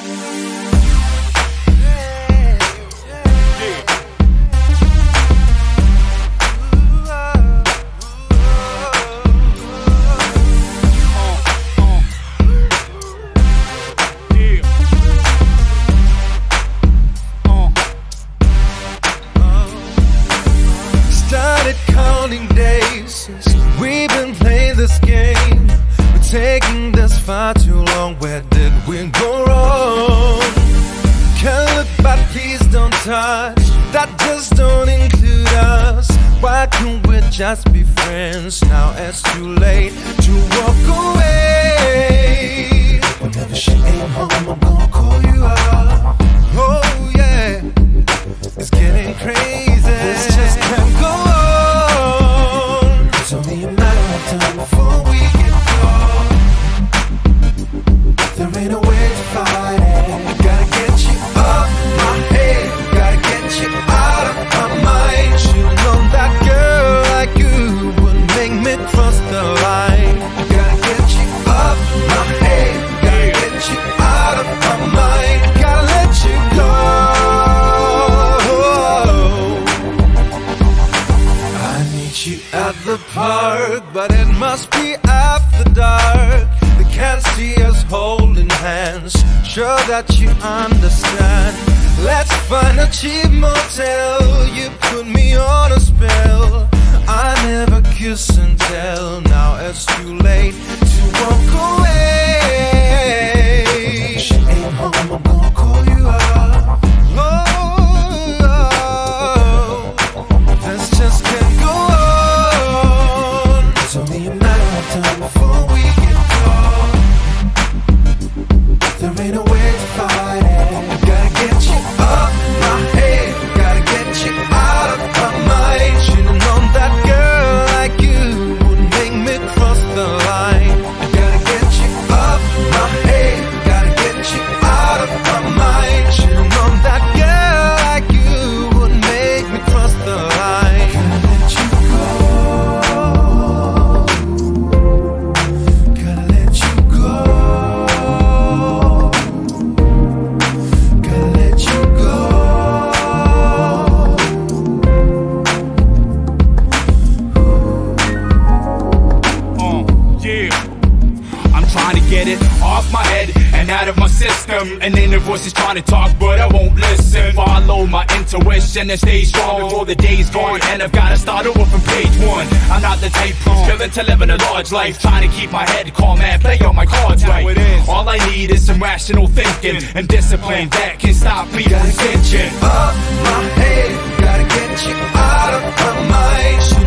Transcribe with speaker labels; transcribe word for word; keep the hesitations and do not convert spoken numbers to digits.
Speaker 1: We've been playing this game, we're taking this far too long. Where did we go wrong? Can't look back, please don't touch. That just don't include us. Why can't we just be friends? Now it's too late to walk away. Whenever she ain't home, I'm gonna call you up. Oh yeah, it's getting crazy. This just can't go on. It's only a matter of time before we get caught. There ain't no way to fight it. Gotta get you off my head, gotta get you out of my mind. Should've known that girl like you would make me cross the line. Gotta get you off my head, gotta get you out of my mind. Gotta let you go. I need you at the park, but it must be after dark. They can't see us holding hands. Sure that you understand. Let's find a cheap motel. You put me on a spell. I never kiss and tell. Now it's too late to walk away. If she ain't home, I'm gonna call you up. Oh, oh, this just can't go on. It's only a matter of time before we get caught. There ain't no way to fight it. Gotta get you up my head, gotta get you out of my mind. Should've known that girl like you would make me cross the line. Gotta get you up my head, gotta get you out of my mind. Should've known that girl like you would make me cross the line. Gotta let you go. Gotta let you go. Gotta let you go.
Speaker 2: Uh, yeah. I'm trying to get it off my head and out of my system. And then the voice is trying to talk, but I won't listen. Follow my intuition and stay strong before the day's gone. And I've gotta start over from page one. I'm not the type who's willing to live in a large life, trying to keep my head calm and play all my cards right. All I need is some rational thinking and discipline that can stop me from thinking.
Speaker 1: Up my head, gotta get you out of my mind.